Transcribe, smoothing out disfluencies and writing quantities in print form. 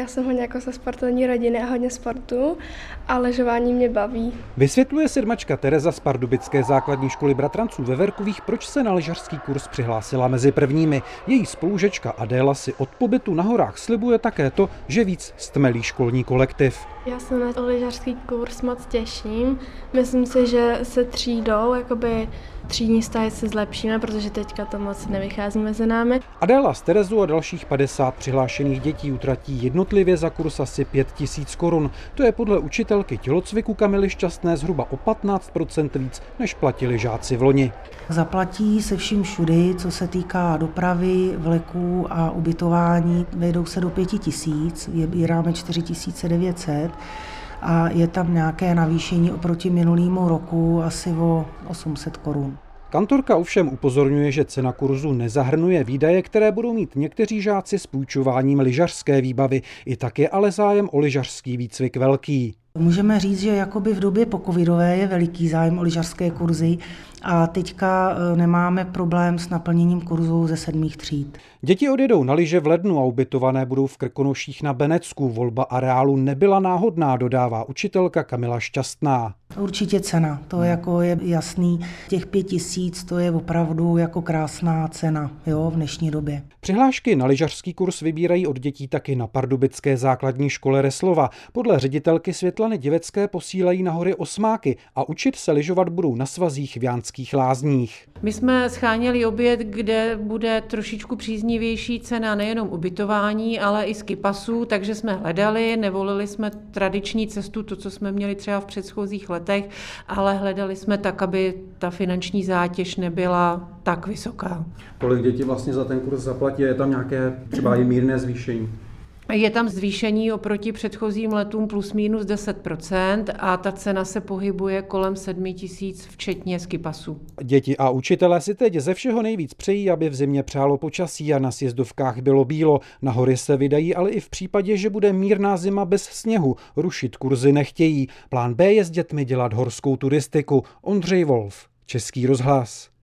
Já jsem hodně jako ze sportovní rodiny a hodně sportu a lyžování mě baví. Vysvětluje sedmačka Tereza z pardubické základní školy bratranců ve Verkových, proč se na lyžařský kurz přihlásila mezi prvními. Její spolužečka Adéla si od pobytu na horách slibuje také to, že víc stmelí školní kolektiv. Já se na lyžařský kurz moc těším. Myslím si, že se třídou, třídní vztahy se zlepšíme, protože teďka to moc nevychází mezi námi. Adéla z Terezu a dalších 50 přihlášených dětí utratí jednotlivě za kurz asi 5 000 korun. To je podle učitelky tělocviku Kamily Šťastné zhruba o 15% víc, než platili žáci v loni. Zaplatí se vším všudy, co se týká dopravy, vleků a ubytování. Vejdou se do 5 000, vybíráme 4 900 a je tam nějaké navýšení oproti minulému roku asi o 800 korun. Kantorka ovšem upozorňuje, že cena kurzu nezahrnuje výdaje, které budou mít někteří žáci s půjčováním lyžařské výbavy. I tak je ale zájem o lyžařský výcvik velký. Můžeme říct, že jakoby v době pocovidové je veliký zájem o lyžařské kurzy a teďka nemáme problém s naplněním kurzů ze 7. tříd. Děti odjedou na lyže v lednu a ubytované budou v Krkonoších na Benecku. Volba areálu nebyla náhodná, dodává učitelka Kamila Šťastná. Určitě cena, to jako je jasný. Těch 5 000 to je opravdu jako krásná cena, v dnešní době. Přihlášky na lyžařský kurz vybírají od dětí taky na pardubické základní škole Reslova. Podle ředitelky Světlany Divecké posílají na hory osmáky a učit se lyžovat budou na svazích v Jánských Lázních. My jsme sháněli objekt, kde bude trošičku příznivější cena nejenom ubytování, ale i skipasů, takže jsme hledali, nevolili jsme tradiční cestu, to, co jsme měli třeba v předchozích letech, ale hledali jsme tak, aby ta finanční zátěž nebyla tak vysoká. Kolik děti vlastně za ten kurz zaplatí? Je tam nějaké třeba i mírné zvýšení? Je tam zvýšení oproti předchozím letům plus minus 10% a ta cena se pohybuje kolem 7 000 včetně skipasů. Děti a učitelé si teď ze všeho nejvíc přejí, aby v zimě přálo počasí a na sjezdovkách bylo bílo. Na hory se vydají, ale i v případě, že bude mírná zima bez sněhu. Rušit kurzy nechtějí. Plán B je s dětmi dělat horskou turistiku. Ondřej Wolf, Český rozhlas.